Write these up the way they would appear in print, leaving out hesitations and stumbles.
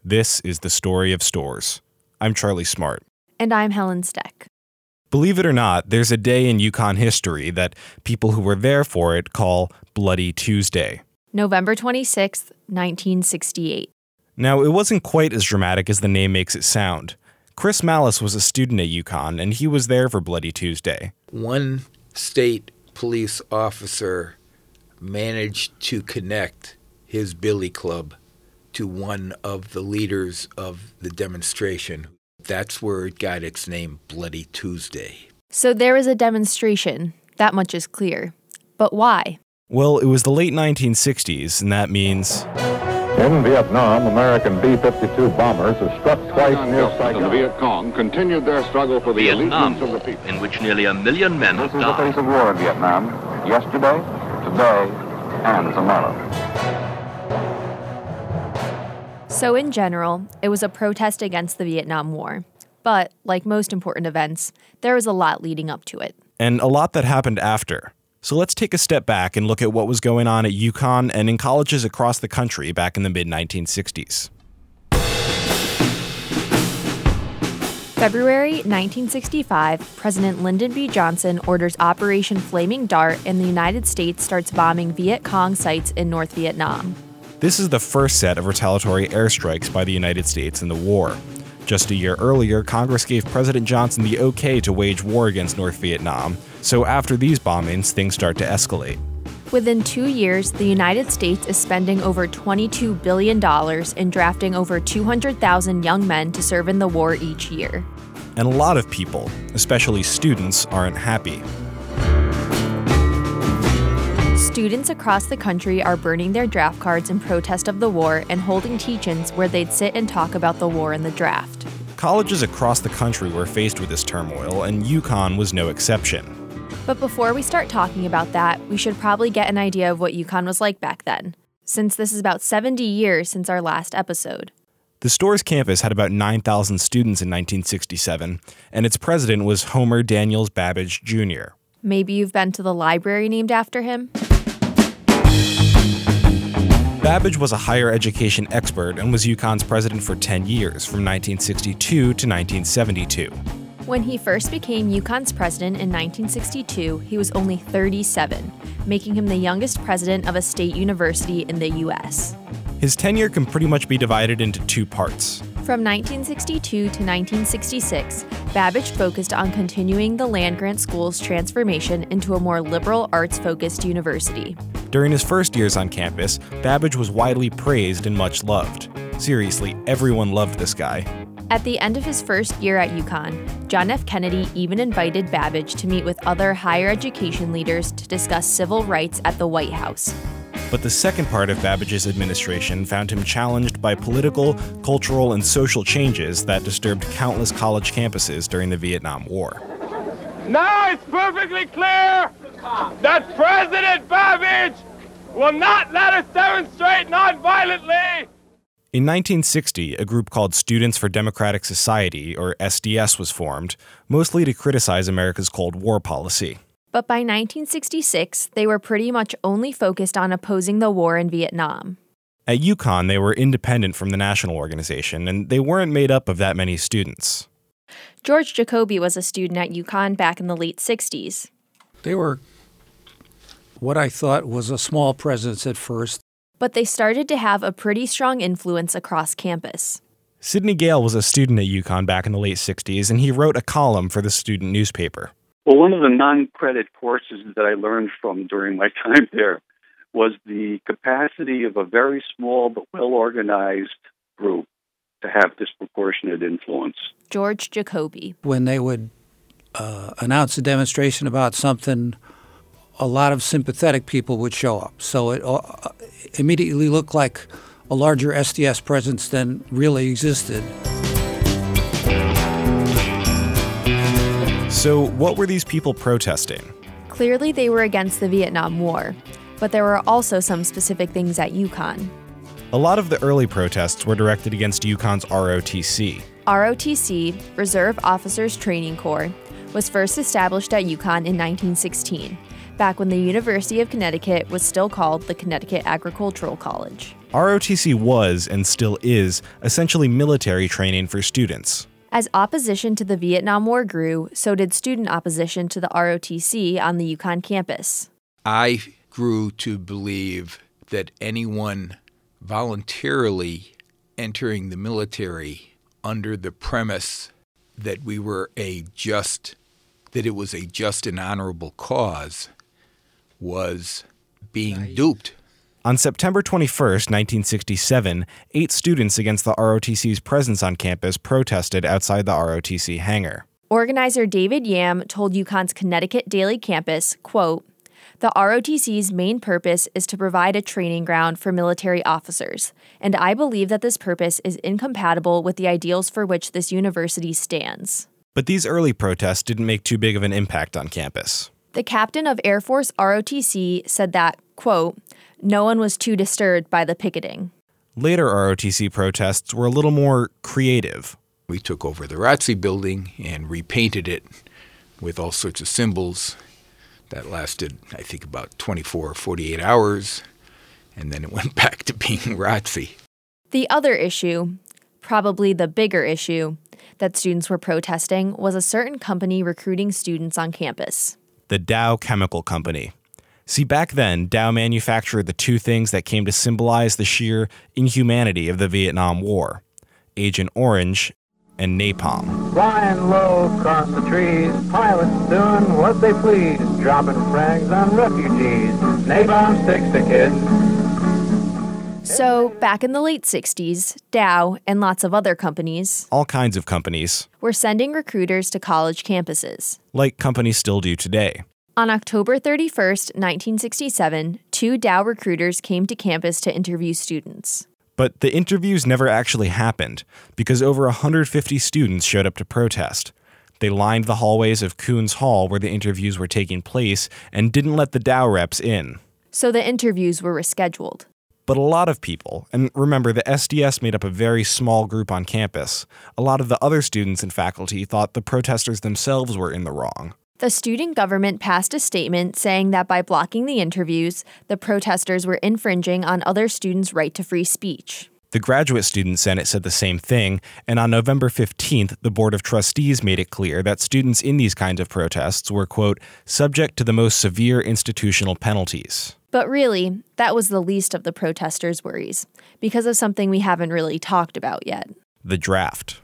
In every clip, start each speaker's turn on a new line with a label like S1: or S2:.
S1: This is the story of Storrs. I'm Charlie Smart.
S2: And I'm Helen Steck.
S1: Believe it or not, there's a day in Yukon history that people who were there for it call Bloody Tuesday.
S2: November 26th, 1968.
S1: Now, it wasn't quite as dramatic as the name makes it sound. Chris Malice was a student at Yukon, and he was there for Bloody Tuesday.
S3: One state police officer managed to connect his billy club to one of the leaders of the demonstration. That's where it got its name, Bloody Tuesday.
S2: So there was a demonstration. That much is clear. But why?
S1: Well, it was the late 1960s, and that means...
S4: In Vietnam, American B-52 bombers have struck twice near Saigon.
S5: The Viet Cong continued their struggle for the allegiance of the people.
S6: In which nearly 1 million men have
S4: This is the face
S6: died.
S4: of war in Vietnam, yesterday, today, and tomorrow.
S2: So in general, it was a protest against the Vietnam War. But, like most important events, there was a lot leading up to it.
S1: And a lot that happened after. So let's take a step back and look at what was going on at Yukon and in colleges across the country back in the mid-1960s.
S2: February 1965, President Lyndon B. Johnson orders Operation Flaming Dart, and the United States starts bombing Viet Cong sites in North Vietnam.
S1: This is the first set of retaliatory airstrikes by the United States in the war. Just a year earlier, Congress gave President Johnson the okay to wage war against North Vietnam, so after these bombings, things start to escalate.
S2: Within 2 years, the United States is spending over $22 billion in drafting over 200,000 young men to serve in the war each year.
S1: And a lot of people, especially students, aren't happy.
S2: Students across the country are burning their draft cards in protest of the war and holding teach-ins where they'd sit and talk about the war and the draft.
S1: Colleges across the country were faced with this turmoil, and Yukon was no exception.
S2: But before we start talking about that, we should probably get an idea of what Yukon was like back then, since this is about 70 years since our last episode.
S1: The Storrs campus had about 9,000 students in 1967, and its president was Homer Daniels Babbage, Jr.
S2: Maybe you've been to the library named after him?
S1: Babbage was a higher education expert and was Yukon's president for 10 years, from 1962 to 1972.
S2: When he first became Yukon's president in 1962, he was only 37, making him the youngest president of a state university in the U.S.
S1: His tenure can pretty much be divided into two parts.
S2: From 1962 to 1966, Babbage focused on continuing the land-grant school's transformation into a more liberal arts-focused university.
S1: During his first years on campus, Babbage was widely praised and much loved. Seriously, everyone loved this guy.
S2: At the end of his first year at Yukon, John F. Kennedy even invited Babbage to meet with other higher education leaders to discuss civil rights at the White House.
S1: But the second part of Babbage's administration found him challenged by political, cultural, and social changes that disturbed countless college campuses during the Vietnam War.
S7: Now it's perfectly clear that President Babbage will not let us demonstrate nonviolently.
S1: In 1960, a group called Students for Democratic Society, or SDS, was formed, mostly to criticize America's Cold War policy.
S2: But by 1966, they were pretty much only focused on opposing the war in Vietnam.
S1: At Yukon, they were independent from the national organization, and they weren't made up of that many students.
S2: George Jacoby was a student at Yukon back in the late 60s.
S8: They were what I thought was a small presence at first.
S2: But they started to have a pretty strong influence across campus.
S1: Sidney Gale was a student at Yukon back in the late 60s, and he wrote a column for the student newspaper.
S9: Well, one of the non-credit courses that I learned from during my time there was the capacity of a very small but well-organized group to have disproportionate influence.
S2: George Jacoby.
S8: When they would announce a demonstration about something, a lot of sympathetic people would show up. So it immediately looked like a larger SDS presence than really existed.
S1: So what were these people protesting?
S2: Clearly they were against the Vietnam War, but there were also some specific things at Yukon.
S1: A lot of the early protests were directed against Yukon's ROTC.
S2: ROTC, Reserve Officers Training Corps, was first established at Yukon in 1916. back when the University of Connecticut was still called the Connecticut Agricultural College.
S1: ROTC was, and still is, essentially military training for students.
S2: As opposition to the Vietnam War grew, so did student opposition to the ROTC on the UConn campus.
S3: I grew to believe that anyone voluntarily entering the military under the premise that it was a just and honorable cause was being duped.
S1: On September 21st, 1967, 8 students against the ROTC's presence on campus protested outside the ROTC hangar.
S2: Organizer David Yam told UConn's Connecticut Daily Campus, quote, "The ROTC's main purpose is to provide a training ground for military officers, and I believe that this purpose is incompatible with the ideals for which this university stands."
S1: But these early protests didn't make too big of an impact on campus.
S2: The captain of Air Force ROTC said that, quote, "No one was too disturbed by the picketing."
S1: Later ROTC protests were a little more creative.
S3: We took over the ROTC building and repainted it with all sorts of symbols. That lasted, I think, about 24 or 48 hours, and then it went back to being ROTC.
S2: The other issue, probably the bigger issue, that students were protesting was a certain company recruiting students on campus.
S1: The Dow Chemical Company. See, back then, Dow manufactured the 2 things that came to symbolize the sheer inhumanity of the Vietnam War: Agent Orange and napalm.
S10: Flying low across the trees, pilots doing what they please, dropping frags on refugees, napalm sticks to kids.
S2: So, back in the late 60s, Dow and lots of other companies,
S1: all kinds of companies,
S2: were sending recruiters to college campuses.
S1: Like companies still do today.
S2: On October 31st, 1967, 2 Dow recruiters came to campus to interview students.
S1: But the interviews never actually happened, because over 150 students showed up to protest. They lined the hallways of Coons Hall where the interviews were taking place and didn't let the Dow reps in.
S2: So the interviews were rescheduled.
S1: But a lot of people, and remember, the SDS made up a very small group on campus, a lot of the other students and faculty thought the protesters themselves were in the wrong.
S2: The student government passed a statement saying that by blocking the interviews, the protesters were infringing on other students' right to free speech.
S1: The Graduate Student Senate said the same thing, and on November 15th, the Board of Trustees made it clear that students in these kinds of protests were, quote, subject to the most severe institutional penalties.
S2: But really, that was the least of the protesters' worries, because of something we haven't really talked about yet.
S1: The draft.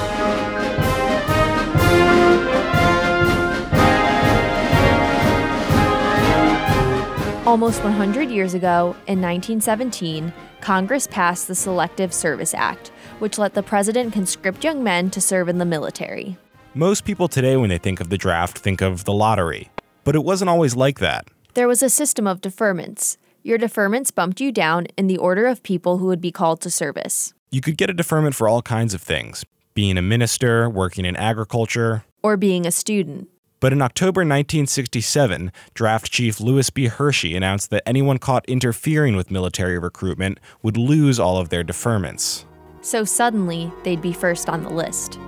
S2: Almost 100 years ago, in 1917, Congress passed the Selective Service Act, which let the president conscript young men to serve in the military.
S1: Most people today, when they think of the draft, think of the lottery. But it wasn't always like that.
S2: There was a system of deferments. Your deferments bumped you down in the order of people who would be called to service.
S1: You could get a deferment for all kinds of things: being a minister, working in agriculture,
S2: or being a student.
S1: But in October 1967, Draft Chief Louis B. Hershey announced that anyone caught interfering with military recruitment would lose all of their deferments.
S2: So suddenly, they'd be first on the list.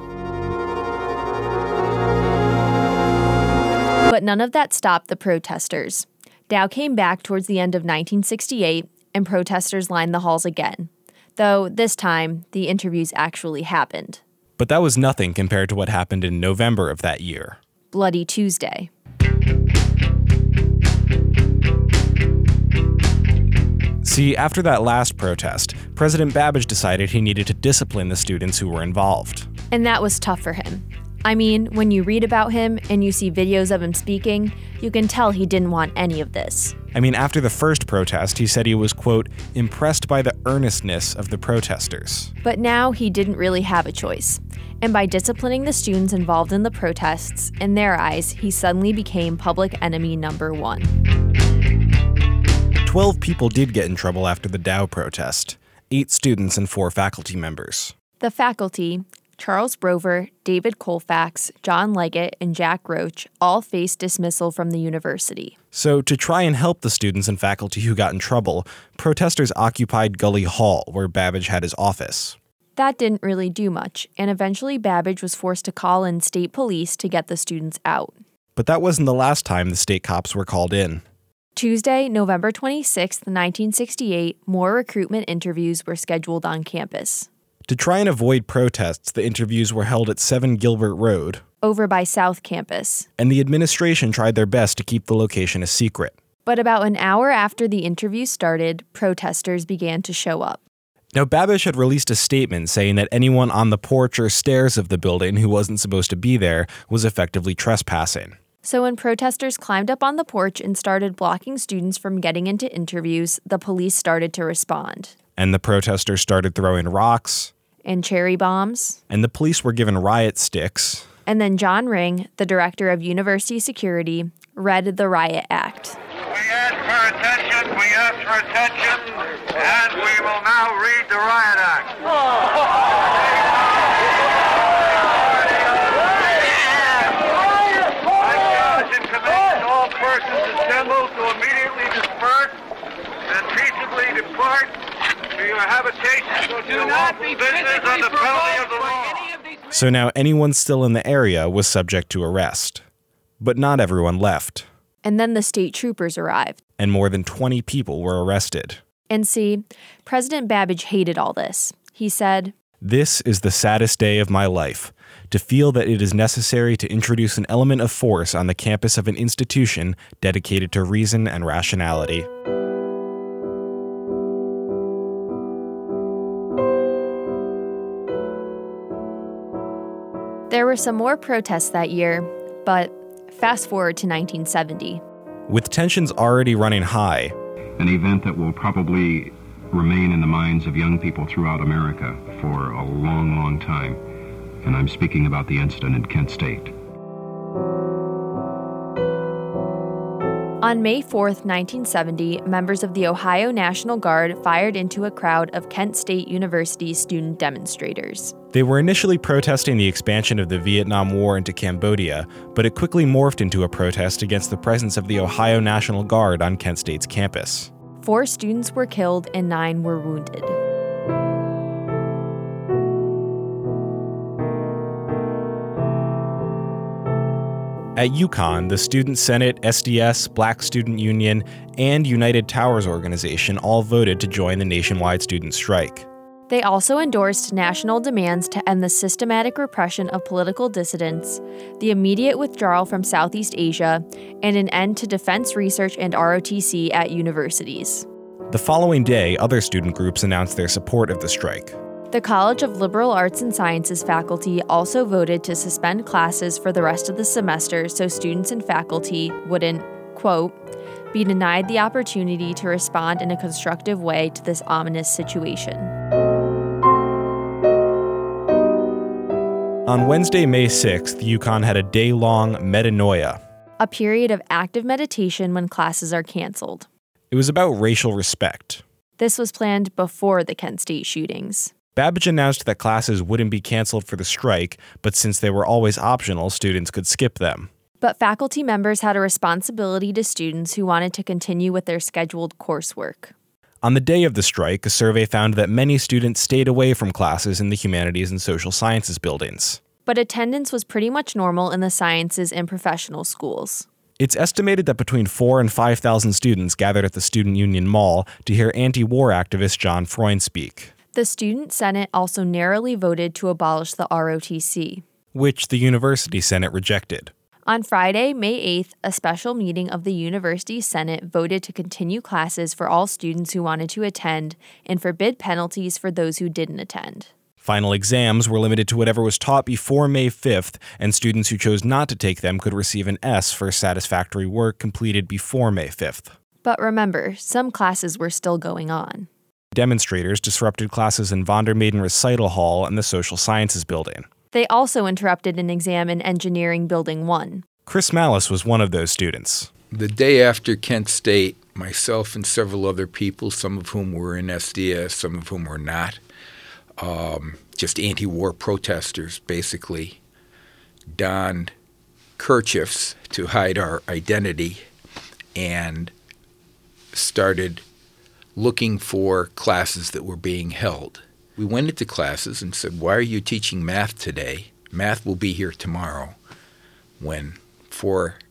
S2: But none of that stopped the protesters. Dow came back towards the end of 1968, and protesters lined the halls again. Though this time, the interviews actually happened.
S1: But that was nothing compared to what happened in November of that year.
S2: Bloody Tuesday.
S1: See, after that last protest, President Babbage decided he needed to discipline the students who were involved.
S2: And that was tough for him. I mean, when you read about him and you see videos of him speaking, you can tell he didn't want any of this.
S1: I mean, after the first protest, he said he was, quote, impressed by the earnestness of the protesters.
S2: But now he didn't really have a choice. And by disciplining the students involved in the protests, in their eyes, he suddenly became public enemy number 1.
S1: 12 people did get in trouble after the Dow protest. 8 students and 4 faculty members.
S2: The faculty, Charles Brover, David Colfax, John Leggett, and Jack Roach, all faced dismissal from the university.
S1: So to try and help the students and faculty who got in trouble, protesters occupied Gully Hall, where Babbage had his office.
S2: That didn't really do much, and eventually Babbage was forced to call in state police to get the students out.
S1: But that wasn't the last time the state cops were called in.
S2: Tuesday, November 26, 1968, more recruitment interviews were scheduled on campus.
S1: To try and avoid protests, the interviews were held at 7 Gilbert Road,
S2: over by South Campus.
S1: And the administration tried their best to keep the location a secret.
S2: But about an hour after the interview started, protesters began to show up.
S1: Now, Babbage had released a statement saying that anyone on the porch or stairs of the building who wasn't supposed to be there was effectively trespassing.
S2: So when protesters climbed up on the porch and started blocking students from getting into interviews, the police started to respond.
S1: And the protesters started throwing rocks.
S2: And cherry bombs.
S1: And the police were given riot sticks.
S2: And then John Ring, the director of University Security, read the Riot Act.
S11: We ask for attention, and we will now read the Riot Act. I charge and command all persons assembled to immediately disperse and peaceably depart to your habitations or to your lawful business under penalty of the law.
S1: So now anyone still in the area was subject to arrest. But not everyone left.
S2: And then the state troopers arrived.
S1: And more than 20 people were arrested.
S2: And see, President Babbage hated all this. He said,
S1: "This is the saddest day of my life, to feel that it is necessary to introduce an element of force on the campus of an institution dedicated to reason and rationality."
S2: There were some more protests that year, but fast forward to 1970.
S1: With tensions already running high,
S12: an event that will probably remain in the minds of young people throughout America for a long, long time. And I'm speaking about the incident in Kent State.
S2: On May 4th, 1970, members of the Ohio National Guard fired into a crowd of Kent State University student demonstrators.
S1: They were initially protesting the expansion of the Vietnam War into Cambodia, but it quickly morphed into a protest against the presence of the Ohio National Guard on Kent State's campus.
S2: 4 students were killed and 9 were wounded.
S1: At UConn, the Student Senate, SDS, Black Student Union, and United Towers Organization all voted to join the nationwide student strike.
S2: They also endorsed national demands to end the systematic repression of political dissidents, the immediate withdrawal from Southeast Asia, and an end to defense research and ROTC at universities.
S1: The following day, other student groups announced their support of the strike.
S2: The College of Liberal Arts and Sciences faculty also voted to suspend classes for the rest of the semester so students and faculty wouldn't, quote, be denied the opportunity to respond in a constructive way to this ominous situation.
S1: On Wednesday, May 6th, UConn had a day-long metanoia,
S2: a period of active meditation when classes are canceled.
S1: It was about racial respect.
S2: This was planned before the Kent State shootings.
S1: Babbage announced that classes wouldn't be canceled for the strike, but since they were always optional, students could skip them.
S2: But faculty members had a responsibility to students who wanted to continue with their scheduled coursework.
S1: On the day of the strike, a survey found that many students stayed away from classes in the humanities and social sciences buildings.
S2: But attendance was pretty much normal in the sciences and professional schools.
S1: It's estimated that between 4,000 and 5,000 students gathered at the Student Union Mall to hear anti-war activist John Freund speak.
S2: The Student Senate also narrowly voted to abolish the ROTC,
S1: which the University Senate rejected.
S2: On Friday, May 8th, a special meeting of the University Senate voted to continue classes for all students who wanted to attend and forbid penalties for those who didn't attend.
S1: Final exams were limited to whatever was taught before May 5th, and students who chose not to take them could receive an S for satisfactory work completed before May 5th.
S2: But remember, some classes were still going on.
S1: Demonstrators disrupted classes in Von der Meyden Recital Hall and the Social Sciences Building.
S2: They also interrupted an exam in Engineering Building 1.
S1: Chris Malice was one of those students.
S3: The day after Kent State, myself and several other people, some of whom were in SDS, some of whom were not, just anti-war protesters, basically, donned kerchiefs to hide our identity and started looking for classes that were being held. We went into classes and said, why are you teaching math today? Math will be here tomorrow, when 4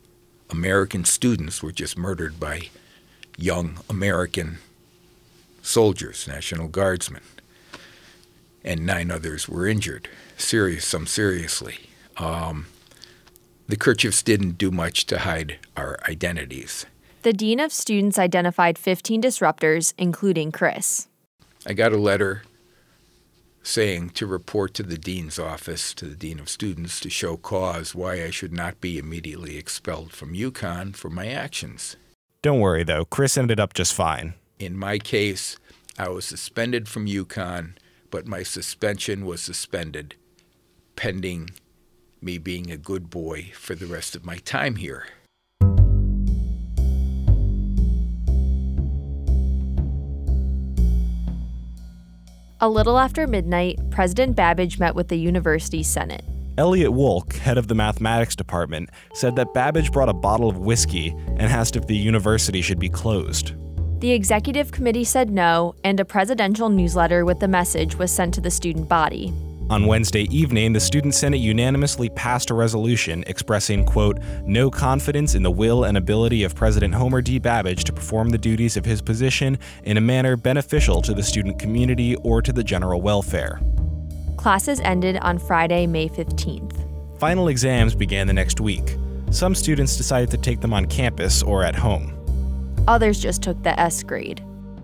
S3: American students were just murdered by young American soldiers, National Guardsmen, and 9 others were injured, some seriously. The Kerchiefs didn't do much to hide our identities.
S2: The dean of students identified 15 disruptors, including Chris.
S3: I got a letter saying to report to the dean's office, to the dean of students, to show cause why I should not be immediately expelled from UConn for my actions.
S1: Don't worry, though. Chris ended up just fine.
S3: In my case, I was suspended from UConn, but my suspension was suspended pending me being a good boy for the rest of my time here.
S2: A little after midnight, President Babbage met with the university's Senate.
S1: Elliot Wolk, head of the mathematics department, said that Babbage brought a bottle of whiskey and asked if the university should be closed.
S2: The executive committee said no, and a presidential newsletter with the message was sent to the student body.
S1: On Wednesday evening, the Student Senate unanimously passed a resolution expressing, quote, no confidence in the will and ability of President Homer D. Babbage to perform the duties of his position in a manner beneficial to the student community or to the general welfare.
S2: Classes ended on Friday, May 15th.
S1: Final exams began the next week. Some students decided to take them on campus or at home.
S2: Others just took the S grade.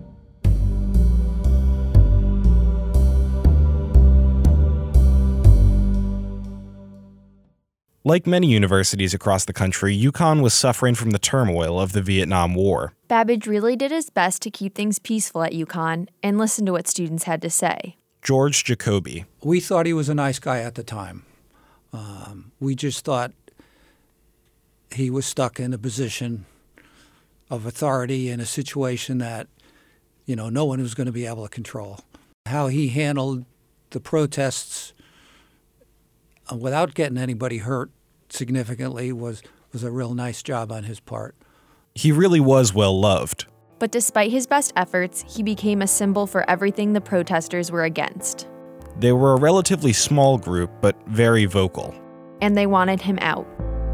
S1: Like many universities across the country, UConn was suffering from the turmoil of the Vietnam War.
S2: Babbage really did his best to keep things peaceful at UConn and listen to what students had to say.
S1: George Jacoby.
S8: We thought he was a nice guy at the time. We just thought he was stuck in a position of authority in a situation that, no one was going to be able to control. How he handled the protests without getting anybody hurt significantly was a real nice job on his part.
S1: He really was well loved.
S2: But despite his best efforts, he became a symbol for everything the protesters were against.
S1: They were a relatively small group, but very vocal.
S2: And they wanted him out.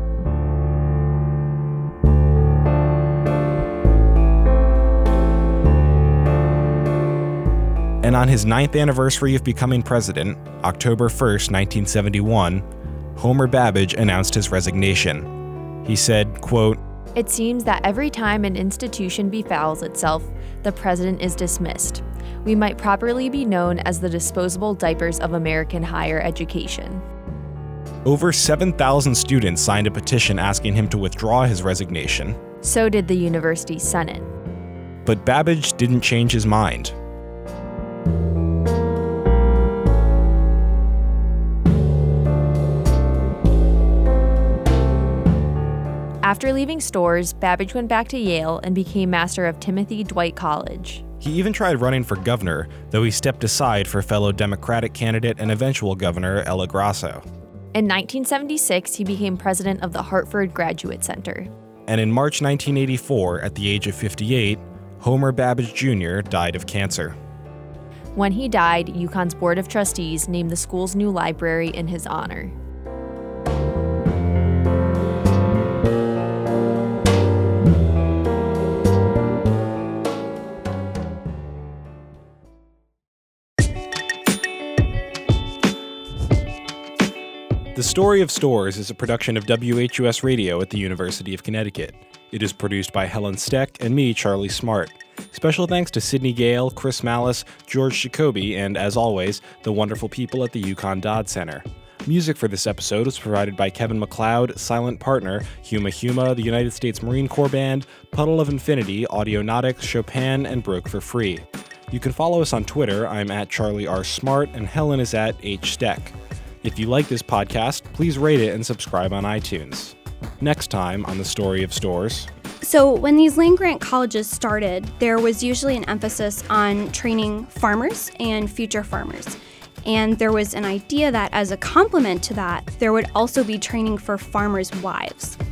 S1: And on his 9th anniversary of becoming president, October 1st, 1971, Homer Babbage announced his resignation. He said, quote,
S2: it seems that every time an institution befouls itself, the president is dismissed. We might properly be known as the disposable diapers of American higher education.
S1: Over 7,000 students signed a petition asking him to withdraw his resignation.
S2: So did the university's Senate.
S1: But Babbage didn't change his mind.
S2: After leaving Storrs, Babbage went back to Yale and became master of Timothy Dwight College.
S1: He even tried running for governor, though he stepped aside for fellow Democratic candidate and eventual governor Ella Grasso.
S2: In 1976, he became president of the Hartford Graduate Center.
S1: And in March 1984, at the age of 58, Homer Babbage Jr. died of cancer.
S2: When he died, UConn's Board of Trustees named the school's new library in his honor.
S1: The Story of Storrs is a production of WHUS Radio at the University of Connecticut. It is produced by Helen Steck and me, Charlie Smart. Special thanks to Sydney Gale, Chris Malice, George Jacoby, and, as always, the wonderful people at the UConn Dodd Center. Music for this episode was provided by Kevin MacLeod, Silent Partner, Huma Huma, the United States Marine Corps Band, Puddle of Infinity, Audionautics, Chopin, and Broke for Free. You can follow us on Twitter. I'm at Charlie R. Smart, and Helen is at H. Steck. If you like this podcast, please rate it and subscribe on iTunes. Next time on The Story of Storrs.
S13: So when these land-grant colleges started, there was usually an emphasis on training farmers and future farmers. And there was an idea that as a complement to that, there would also be training for farmers' wives.